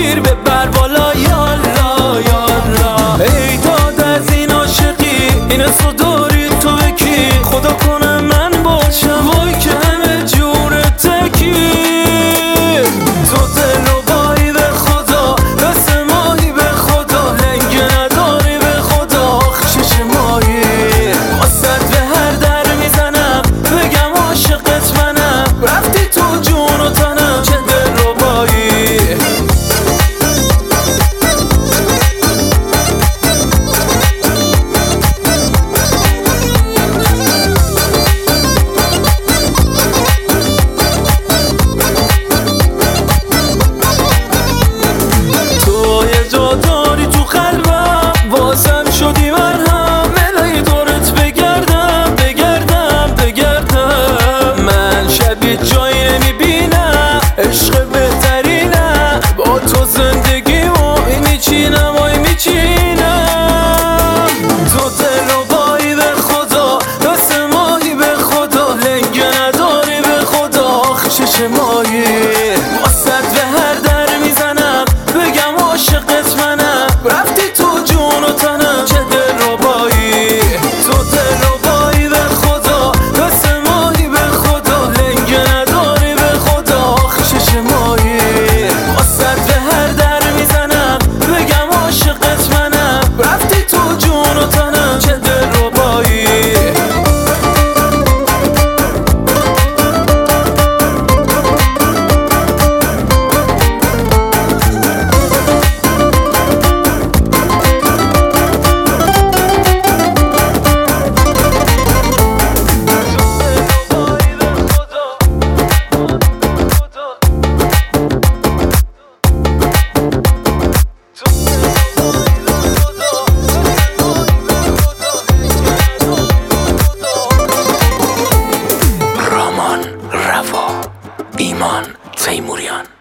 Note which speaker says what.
Speaker 1: گیر ببر بالا یالا یالا. ای داد از این عاشقی این اسمو داری تو بکی، خدا کنه من باشم وای که همه جور تکی. تو دل و بایی به خدا دست ماهی به خدا، لنگه نداری به خدا آخ شش ماهی. واسد به هر در میزنم بگم عاشقت منم، رفتی تو جون و تنم چه دل رو بایی. داری تو قلبم واسم شدی مرهم، ملای دورت بگردم بگردم بگردم. من شبیه جایی نمیبینم عشق بهترینم، با تو زندگی وای میچینم وای میچینم. تو دل و بایی به خدا دست ماهی به خدا، لنگه نداری به خدا آخ شش ماهی. واسد به هر در میزنم بگم عاشقت منم، رفتی تو جون و تنم چه دل رو بایی. تو دل رو بایی به خدا دست ماهی به خدا، لنگه نداری به خدا آخ شش ماهی. واسد به هر در میزنم بگم عاشقت منم، رفتی تو جون و تنم چه دل رو بایی.
Speaker 2: رامان روا، ایمان تیموریان.